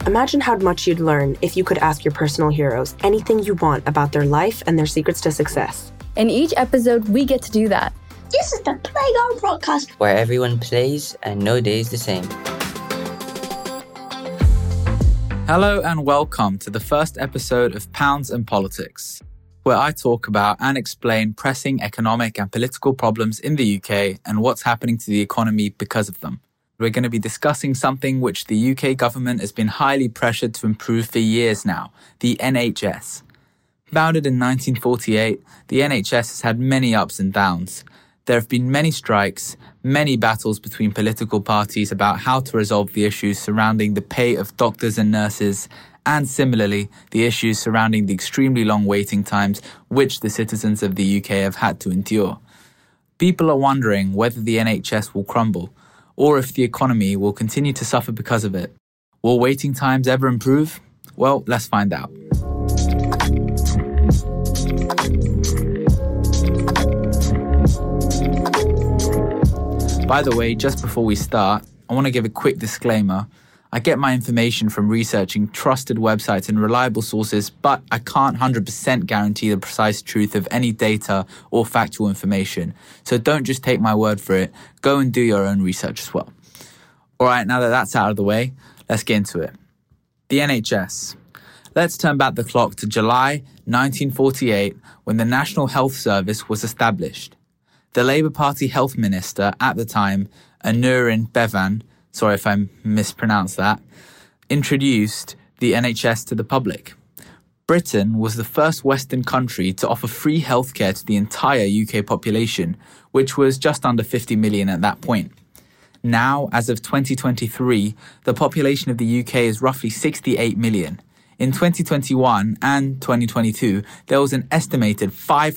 Imagine how much you'd learn if you could ask your personal heroes anything you want about their life and their secrets to success. In each episode, we get to do that. This is the Playground Podcast, where everyone plays and no day is the same. Hello and welcome to the first episode of Pounds and Politics, where I talk about and explain pressing economic and political problems in the UK and what's happening to the economy because of them. We're going to be discussing something which the UK government has been highly pressured to improve for years now, the NHS. Founded in 1948, the NHS has had many ups and downs. There have been many strikes, many battles between political parties about how to resolve the issues surrounding the pay of doctors and nurses, and similarly, the issues surrounding the extremely long waiting times which the citizens of the UK have had to endure. People are wondering whether the NHS will crumble, or if the economy will continue to suffer because of it. Will waiting times ever improve? Well, let's find out. By the way, just before we start, I want to give a quick disclaimer. I get my information from researching trusted websites and reliable sources, but I can't 100% guarantee the precise truth of any data or factual information. So don't just take my word for it. Go and do your own research as well. All right, now that that's out of the way, let's get into it. The NHS. Let's turn back the clock to July 1948 when the National Health Service was established. The Labour Party Health Minister at the time, Aneurin Bevan, sorry if I mispronounced that, introduced the NHS to the public. Britain was the first Western country to offer free healthcare to the entire UK population, which was just under 50 million at that point. Now, as of 2023, the population of the UK is roughly 68 million. In 2021 and 2022, there was an estimated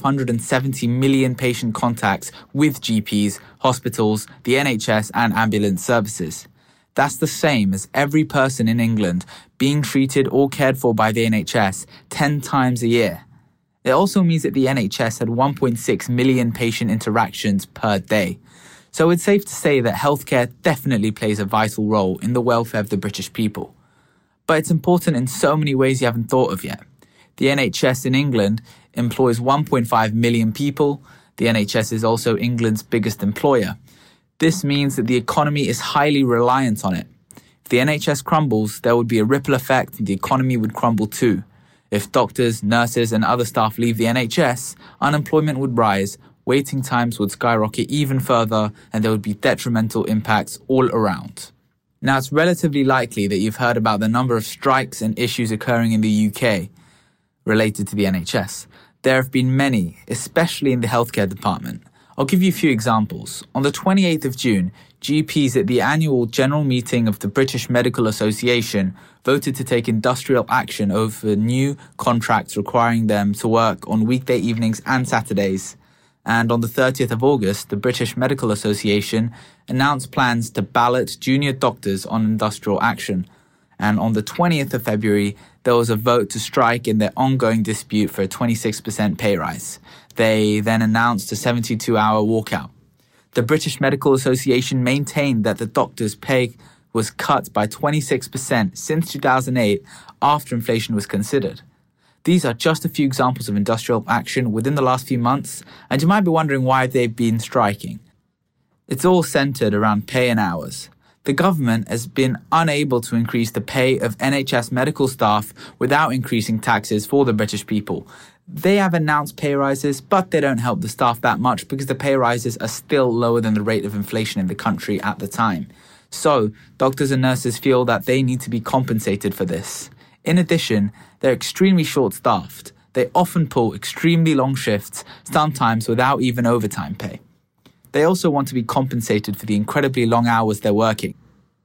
570 million patient contacts with GPs, hospitals, the NHS and ambulance services. That's the same as every person in England being treated or cared for by the NHS 10 times a year. It also means that the NHS had 1.6 million patient interactions per day. So it's safe to say that healthcare definitely plays a vital role in the welfare of the British people. But it's important in so many ways you haven't thought of yet. The NHS in England employs 1.5 million people. The NHS is also England's biggest employer. This means that the economy is highly reliant on it. If the NHS crumbles, there would be a ripple effect and the economy would crumble too. If doctors, nurses and other staff leave the NHS, unemployment would rise, waiting times would skyrocket even further, and there would be detrimental impacts all around. Now, it's relatively likely that you've heard about the number of strikes and issues occurring in the UK related to the NHS. There have been many, especially in the healthcare department. I'll give you a few examples. On the 28th of June, GPs at the annual general meeting of the British Medical Association voted to take industrial action over new contracts requiring them to work on weekday evenings and Saturdays. And on the 30th of August, the British Medical Association announced plans to ballot junior doctors on industrial action. And on the 20th of February, there was a vote to strike in their ongoing dispute for a 26% pay rise. They then announced a 72-hour walkout. The British Medical Association maintained that the doctors' pay was cut by 26% since 2008 after inflation was considered. These are just a few examples of industrial action within the last few months, and you might be wondering why they've been striking. It's all centred around pay and hours. The government has been unable to increase the pay of NHS medical staff without increasing taxes for the British people. They have announced pay rises, but they don't help the staff that much because the pay rises are still lower than the rate of inflation in the country at the time. So, doctors and nurses feel that they need to be compensated for this. In addition, they're extremely short-staffed. They often pull extremely long shifts, sometimes without even overtime pay. They also want to be compensated for the incredibly long hours they're working.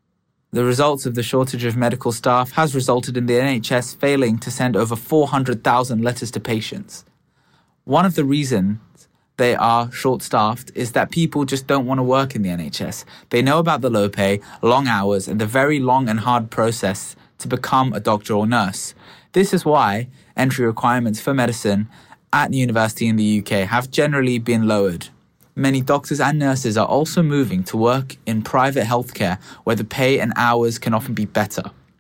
The results of the shortage of medical staff has resulted in the NHS failing to send over 400,000 letters to patients. One of the reasons they are short-staffed is that people just don't want to work in the NHS. They know about the low pay, long hours, and the very long and hard process to become a doctor or nurse. This is why entry requirements for medicine at university in the UK have generally been lowered. Many doctors and nurses are also moving to work in private healthcare where the pay and hours can often be better.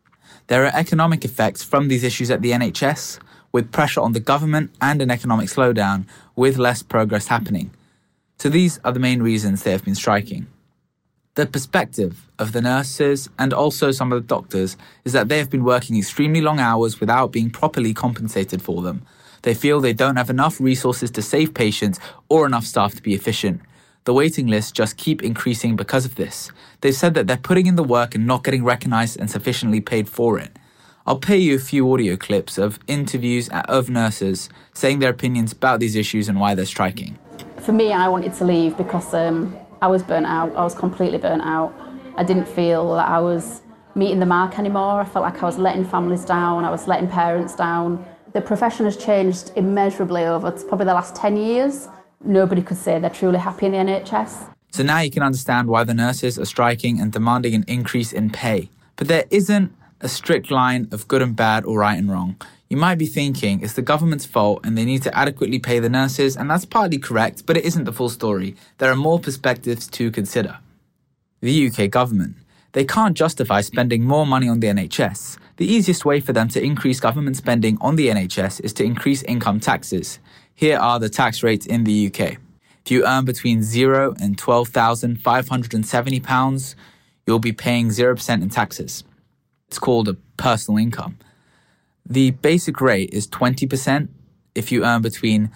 There are economic effects from these issues at the NHS, with pressure on the government and an economic slowdown, with less progress happening. So these are the main reasons they have been striking. The perspective of the nurses and also some of the doctors is that they have been working extremely long hours without being properly compensated for them. They feel they don't have enough resources to save patients or enough staff to be efficient. The waiting lists just keep increasing because of this. They've said that they're putting in the work and not getting recognised and sufficiently paid for it. I'll play you a few audio clips of interviews of nurses saying their opinions about these issues and why they're striking. For me, I wanted to leave because I was burnt out. I was completely burnt out. I didn't feel that I was meeting the mark anymore. I felt like I was letting families down. I was letting parents down. The profession has changed immeasurably over probably the last 10 years. Nobody could say they're truly happy in the NHS. So now you can understand why the nurses are striking and demanding an increase in pay. But there isn't a strict line of good and bad or right and wrong. You might be thinking it's the government's fault and they need to adequately pay the nurses, and that's partly correct, but it isn't the full story. There are more perspectives to consider. The UK government. They can't justify spending more money on the NHS. The easiest way for them to increase government spending on the NHS is to increase income taxes. Here are the tax rates in the UK. If you earn between £0 and £12,570, you'll be paying 0% in taxes. It's called a personal income. The basic rate is 20% if you earn between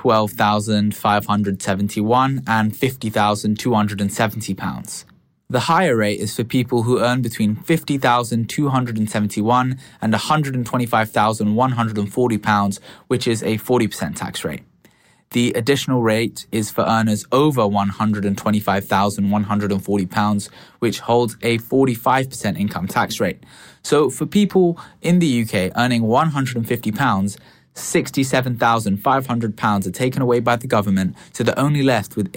£12,571 and £50,270. The higher rate is for people who earn between £50,271 and £125,140, which is a 40% tax rate. The additional rate is for earners over £125,140, which holds a 45% income tax rate. So for people in the UK earning £150, £67,500 are taken away by the government, so they're only left with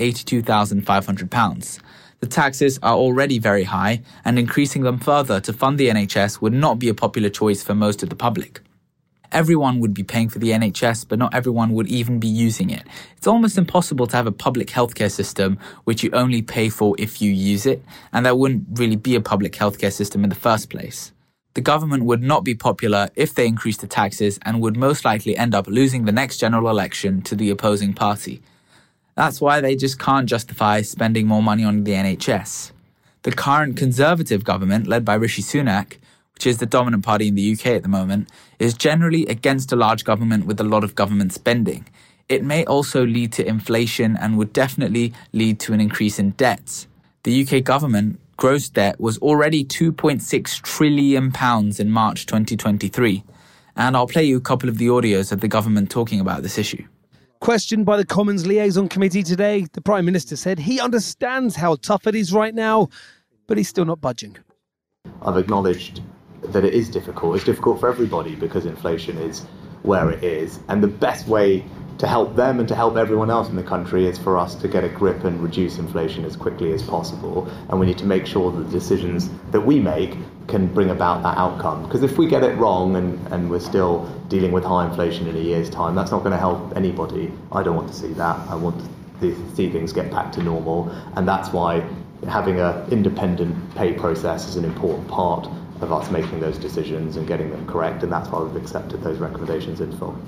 £82,500. The taxes are already very high, and increasing them further to fund the NHS would not be a popular choice for most of the public. Everyone would be paying for the NHS, but not everyone would even be using it. It's almost impossible to have a public healthcare system which you only pay for if you use it, and there wouldn't really be a public healthcare system in the first place. The government would not be popular if they increased the taxes and would most likely end up losing the next general election to the opposing party. That's why they just can't justify spending more money on the NHS. The current Conservative government, led by Rishi Sunak, which is the dominant party in the UK at the moment, is generally against a large government with a lot of government spending. It may also lead to inflation and would definitely lead to an increase in debts. The UK government gross debt was already £2.6 trillion in March 2023. And I'll play you a couple of the audios of the government talking about this issue. Questioned by the Commons Liaison Committee today, the Prime Minister said he understands how tough it is right now, but he's still not budging. I've acknowledged that it is difficult. It's difficult for everybody because inflation is where it is. And the best way to help them and to help everyone else in the country is for us to get a grip and reduce inflation as quickly as possible. And we need to make sure that the decisions that we make can bring about that outcome. Because if we get it wrong and we're still dealing with high inflation in a year's time, that's not going to help anybody. I don't want to see that. I want to see things get back to normal. And that's why having an independent pay process is an important part of us making those decisions and getting them correct, and that's why we've accepted those recommendations in full.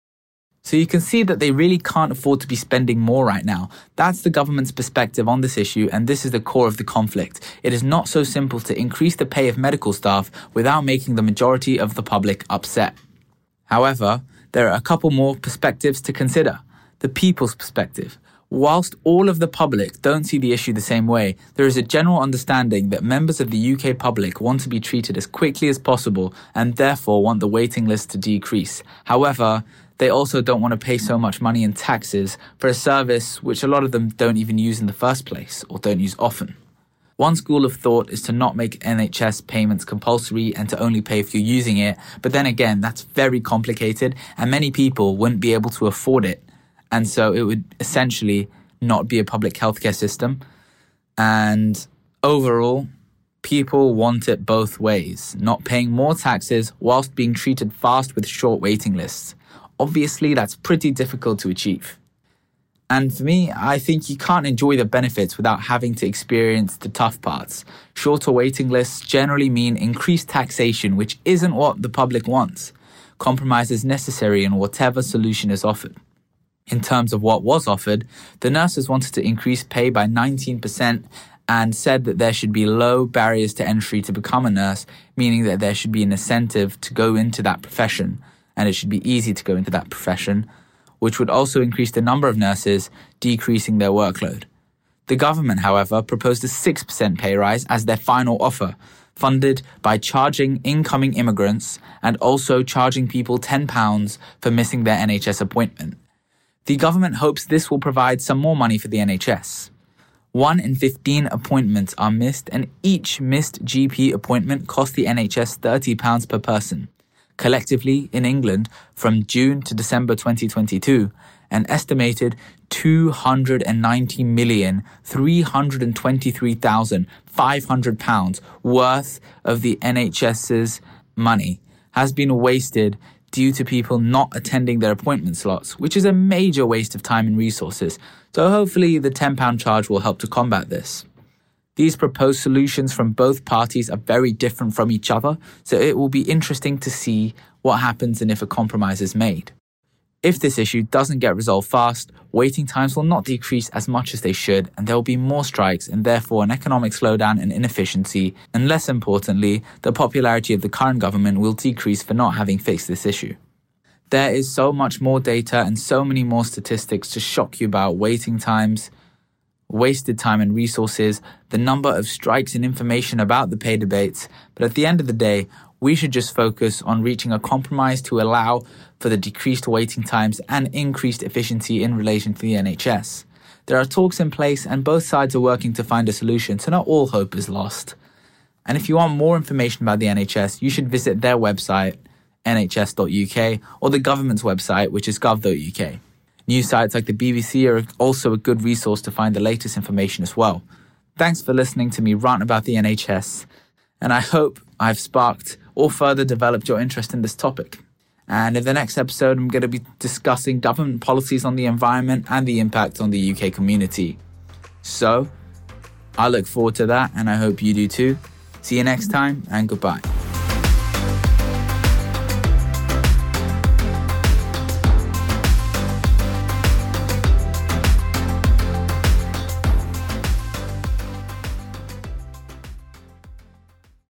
So you can see that they really can't afford to be spending more right now. That's the government's perspective on this issue, and this is the core of the conflict. It is not so simple to increase the pay of medical staff without making the majority of the public upset. However, there are a couple more perspectives to consider. The people's perspective. Whilst all of the public don't see the issue the same way, there is a general understanding that members of the UK public want to be treated as quickly as possible and therefore want the waiting list to decrease. However, they also don't want to pay so much money in taxes for a service which a lot of them don't even use in the first place or don't use often. One school of thought is to not make NHS payments compulsory and to only pay if you're using it, but then again, that's very complicated and many people wouldn't be able to afford it. And so it would essentially not be a public healthcare system. And overall, people want it both ways, not paying more taxes whilst being treated fast with short waiting lists. Obviously, that's pretty difficult to achieve. And for me, I think you can't enjoy the benefits without having to experience the tough parts. Shorter waiting lists generally mean increased taxation, which isn't what the public wants. Compromise is necessary in whatever solution is offered. In terms of what was offered, the nurses wanted to increase pay by 19% and said that there should be low barriers to entry to become a nurse, meaning that there should be an incentive to go into that profession, and it should be easy to go into that profession, which would also increase the number of nurses, decreasing their workload. The government, however, proposed a 6% pay rise as their final offer, funded by charging incoming immigrants and also charging people £10 for missing their NHS appointment. The government hopes this will provide some more money for the NHS. 1 in 15 appointments are missed, and each missed GP appointment cost the NHS £30 per person. Collectively, in England, from June to December 2022, an estimated £290,323,500 worth of the NHS's money has been wasted due to people not attending their appointment slots, which is a major waste of time and resources. So hopefully the £10 charge will help to combat this. These proposed solutions from both parties are very different from each other, so it will be interesting to see what happens and if a compromise is made. If this issue doesn't get resolved fast, waiting times will not decrease as much as they should, and there will be more strikes and therefore an economic slowdown and inefficiency, and less importantly, the popularity of the current government will decrease for not having fixed this issue. There is so much more data and so many more statistics to shock you about waiting times, wasted time and resources, the number of strikes and information about the pay debates, but at the end of the day, we should just focus on reaching a compromise to allow for the decreased waiting times and increased efficiency in relation to the NHS. There are talks in place and both sides are working to find a solution, so not all hope is lost. And if you want more information about the NHS, you should visit their website, nhs.uk, or the government's website, which is gov.uk. News sites like the BBC are also a good resource to find the latest information as well. Thanks for listening to me rant about the NHS, and I hope I've sparked or further developed your interest in this topic. And in the next episode, I'm going to be discussing government policies on the environment and the impact on the UK community. So, I look forward to that, and I hope you do too. See you next time, and goodbye.